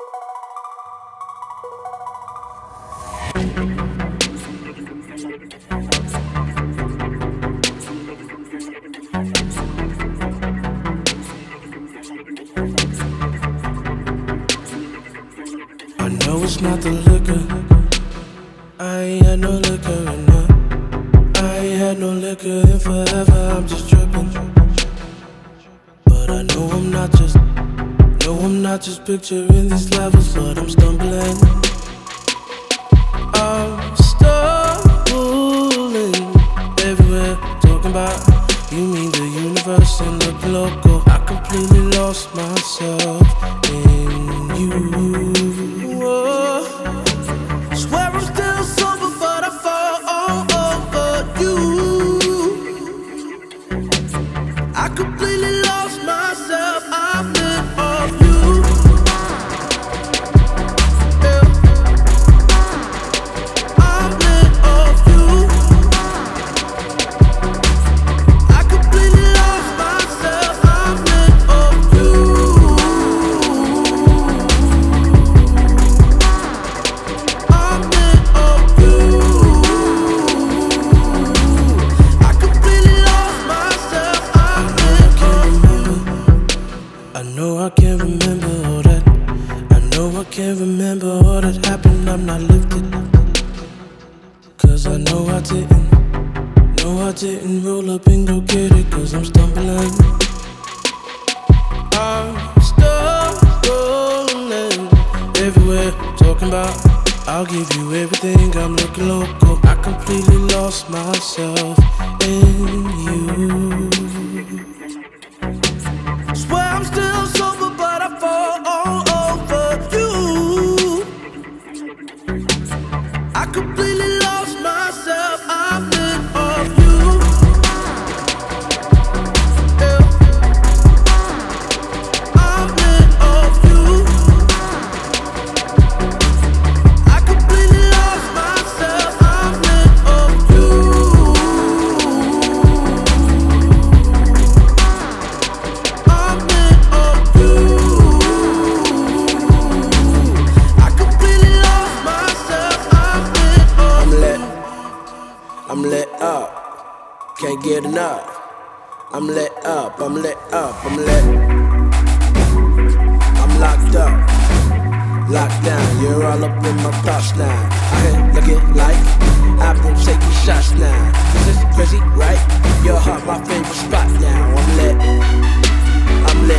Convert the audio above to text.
I know it's not the liquor. I ain't had no liquor enough. I ain't had no liquor in forever. I'm just tripping. But I know I'm not just. No, I'm not just picturing these levels, but I'm stumbling. I'm stumbling everywhere, talking about you mean the universe and the local. I completely lost myself in you. Whoa. Swear I'm still sober, but I fall all over you. I completely lost myself. I've been off you. Yeah. I've been off you. I completely lost myself. I've been off you. I've been off you. I completely lost myself. I've been off you. I know I can't remember all that. I know I can't remember all that happened. I'm not lifted. Cause I know I didn't. No, I didn't roll up and go get it. Cause I'm stumbling. I'm stumbling everywhere, talking about I'll give you everything. I'm looking local. I completely lost myself in you. Swear I'm still sober, but I fall all over you. I completely lost myself. I've been off you. Yeah. I've been off you. I completely lost myself. I've been off you. I've been off you. I completely lost myself. I've been off you. I'm lit up, can't get enough. I'm lit up, I'm lit up, I'm lit. I'm locked up, locked down. You're all up in my thoughts now. I can look it like I've been taking shots now. This is crazy, right? Your heart, my favorite spot now. I'm lit, I'm